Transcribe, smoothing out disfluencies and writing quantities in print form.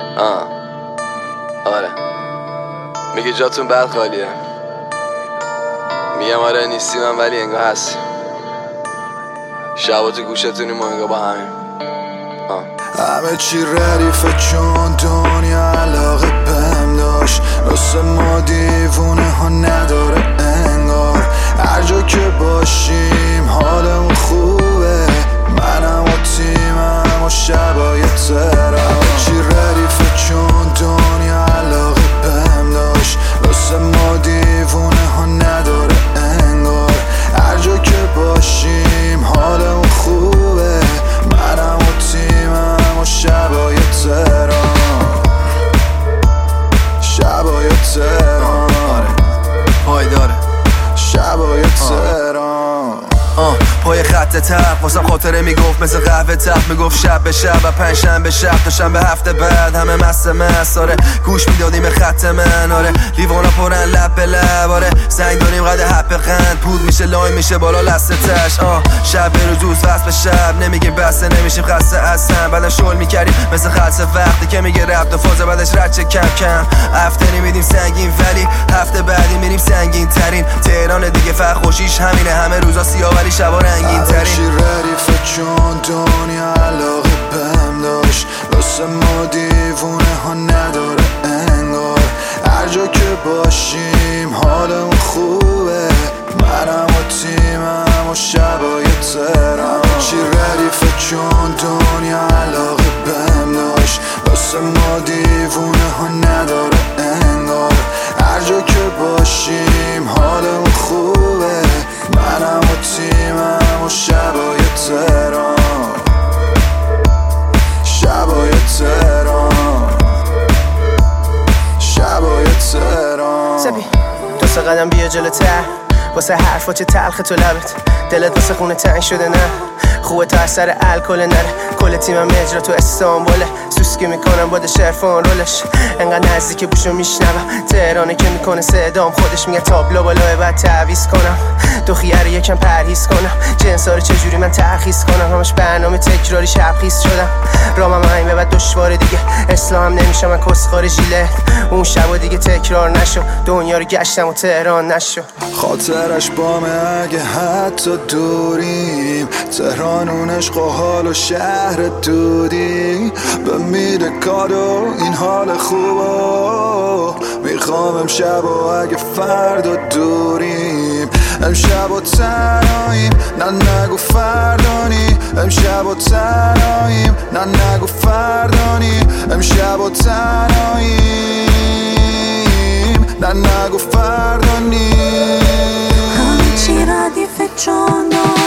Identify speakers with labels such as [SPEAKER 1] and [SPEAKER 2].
[SPEAKER 1] آره میگه جاتون بد خالیه، میگم آره نیستی من ولی انگار هستی، شبا تو گوشتونیم و انگار با همیم.
[SPEAKER 2] همه چی ردیفه چون دنیا علاقه بهم داشت، راست ما دیوونه ها نداره انگار، هر جا که باشیم حالمون خوبه، منم و تیمم و شبای ترم. همه چی ردیفه چون دنیا علاقه بهم داشت، راست ما دیوونه ها نداره انگار، هر جا که باشیم حالمون خوبه، منم و تیمم و شبای ترام، شبای ترام،
[SPEAKER 3] پایداره
[SPEAKER 2] شبای ترام.
[SPEAKER 3] پای خط تق واسم خاطره میگفت مثل قهوه تق، میگفت شب به شب و پنجشنبه شب تا شنبه هفته بعد همه مست آره، گوش میدادیم به خط من آره، لیوانا پرن لب به لب آره، سنگ داریم قد حب قند، پود میشه لایم میشه بالا لسته تش شب به روز وصل به شب نمیگه بسته نمیشیم خسته اصلا، بعدم شل میکردیم مثل خلص وقتی که میگه رفت و فاز بعدش رچه کم کم، هفته نمیدیم سنگین ولی هفته بعدی میریم سنگین ترین، تهران دیگه فقط خوشیش همینه، همه روزا سیاه ولی شبا رنگین ترین.
[SPEAKER 2] همه چی ردیفه چون دنیا علاقه بهم داشت، راست ما دیوونه ها نداره انگار، هر جا که باشیم حالمون خوبه، منم و تیمم و شبای ترم. همه چی ردیفه چون دنیا علاقه بهم داشت، راست ما دیوونه ها نداره انگار، هر جا که باشیم حالمون خوبه، منم و تیمم و شبای ترام، شبای ترام، شبای ترام.
[SPEAKER 4] سبی دو سه قدم بیا جلوتر، واسه حرفا چه تلخ تو لبت، دلت واسه خونه تنگ شده نه، خوبه تا اثر الکل نره، کل تیمم اجرا تو استانبوله، سوسکی میکنم با شرفان رولش، انقدر نزدیک بوشو میشنوم، تهرانه که میکنه صدام، خودش میگه تابلو بالای بعد تعویض کنم، تو خیاره یکم پرهیز کنم، جنسا رو چجوری من ترخیص کنم، همش برنامه تکراری شبخیز شدم، رامم همین به بعد دشواره دیگه، اسلام نمیشه من کسخار ژیله، اون شب دیگه تکرار نشو، دنیا رو گشتم و تهران نشو،
[SPEAKER 2] خاطرش بامه اگه حتی دوریم، تهران اون عشق و حال و شهر دودی، به میده کادو این حال خوبو، میخوام امشب و اگه فردا دوریم، امشب و تنهاییم نه نگو فردانی، امشب و تنهاییم نه نگو فردانی، امشب و تنهاییم نه نگو فردانی.
[SPEAKER 5] همه چی ردیفه چون